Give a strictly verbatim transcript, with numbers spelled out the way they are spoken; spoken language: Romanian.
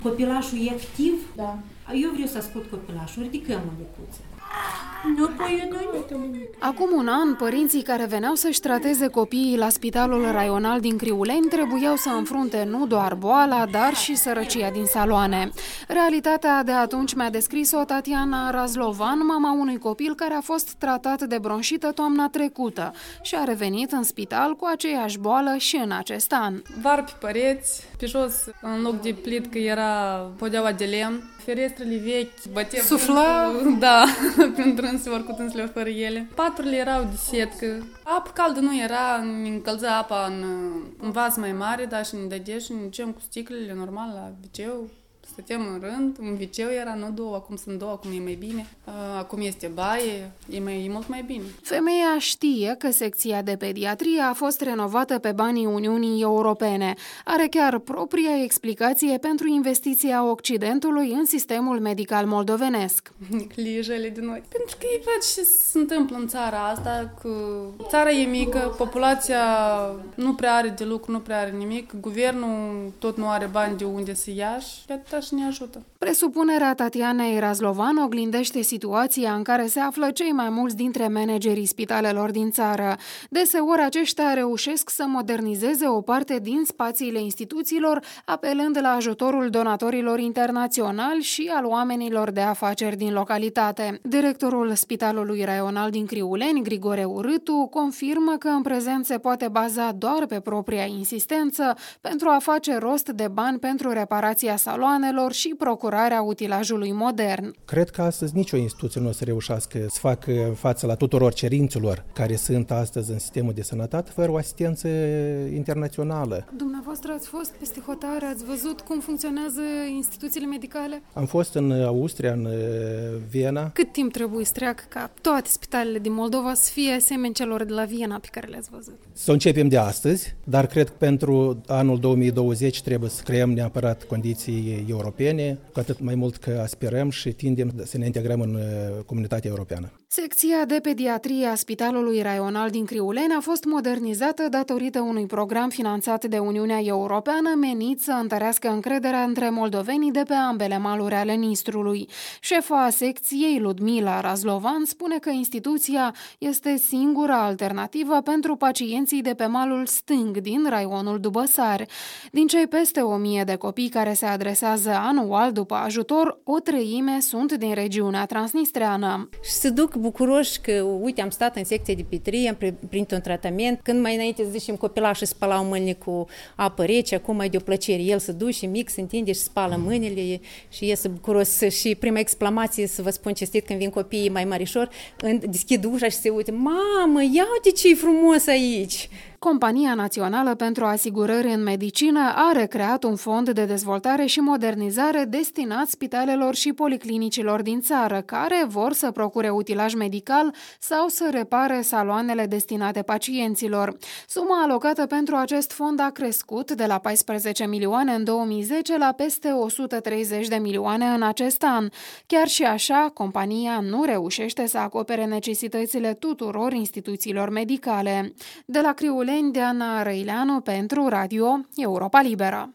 Copilașul e activ? Da. Eu vreau să ascult copilașul, ridicăm o lecuță. Nu, păi eu nu uităm nimic. Acum un an, părinții care veneau să-și trateze copiii la Spitalul Raional din Criuleni trebuiau să înfrunte nu doar boala, dar și sărăcia din saloane. Realitatea de atunci mi-a descris-o Tatiana Razlovan, mama unui copil care a fost tratat de bronșită toamna trecută și a revenit în spital cu aceeași boală și în acest an. Var pe pereți, pe jos, în loc de plitcă era podeaua de lemn, ferestrele vechi, bătea... Sufla? Da, prin drânsul, oricum însele fără ele. Paturile erau de setcă. Apă caldă nu era, ne încălzea apa în, în vas mai mare, dar și ne dădea și ne duceam cu sticlele normal la viceu. Stăteam în rând, un viceu era, nu două, acum sunt două, acum e mai bine. Acum este baie, e, mai, e mult mai bine. Femeia știe că secția de pediatrie a fost renovată pe banii Uniunii Europene. Are chiar propria explicație pentru investiția Occidentului în sistemul medical moldovenesc. Neglijele de noi. Pentru că ei văd ce se întâmplă în țara asta, că țara e mică, populația nu prea are de lucru, nu prea are nimic, guvernul tot nu are bani de unde să ia și atâta și ne ajută. Presupunerea Tatianei Razlovan oglindește situația în care se află cei mai mulți dintre managerii spitalelor din țară. Deseori aceștia reușesc să modernizeze o parte din spațiile instituțiilor, apelând la ajutorul donatorilor internaționali și al oamenilor de afaceri din localitate. Directorul Spitalului Raional din Criuleni, Grigore Urâtu, confirmă că în prezent se poate baza doar pe propria insistență pentru a face rost de bani pentru reparația saloanelor și procurarea utilajului modern. Cred că astăzi nicio instituție nu o să reușească să facă față la tuturor cerințelor care sunt astăzi în sistemul de sănătate fără o asistență internațională. Dumneavoastră ați fost peste hotare, ați văzut cum funcționează instituțiile medicale? Am fost în Austria, în Viena. Cât timp trebuie să treacă ca toate spitalele din Moldova să fie asemeni celor de la Viena pe care le-ați văzut? Să începem de astăzi, dar cred că pentru anul două mii douăzeci trebuie să creăm neapărat condiții europene, cu atât mai mult că aspirăm și tindem să ne integrăm în comunitatea europeană. Secția de pediatrie a Spitalului Raional din Criuleni a fost modernizată datorită unui program finanțat de Uniunea Europeană menit să întărească încrederea între moldovenii de pe ambele maluri ale Nistrului. Șefa secției, Ludmila Razlovan, spune că instituția este singura alternativă pentru pacienții de pe malul stâng din raionul Dubăsari. Din cei peste o mie de copii care se adresează anual după ajutor, o treime sunt din regiunea transnistreană. Și se duc bucuroși că, uite, am stat în secție de pediatrie, am primit un tratament. Când mai înainte, zicem, copilașii spălau mâinile cu apă rece, acum mai de o plăcere. El se duce mic, se întinde și spală mâinile și iese bucuros. Și prima exclamație, să vă spun cinstit, când vin copiii mai marișori, deschid ușa și se uite, mamă, ia uite ce-i frumos aici! Compania Națională pentru Asigurări în Medicină are creat un fond de dezvoltare și modernizare destinat spitalelor și policlinicilor din țară, care vor să procure utilaj medical sau să repare saloanele destinate pacienților. Suma alocată pentru acest fond a crescut de la paisprezece milioane în două mii zece la peste o sută treizeci de milioane în acest an. Chiar și așa, compania nu reușește să acopere necesitățile tuturor instituțiilor medicale. De la Criuleni, Diana Răileanu pentru Radio Europa Liberă.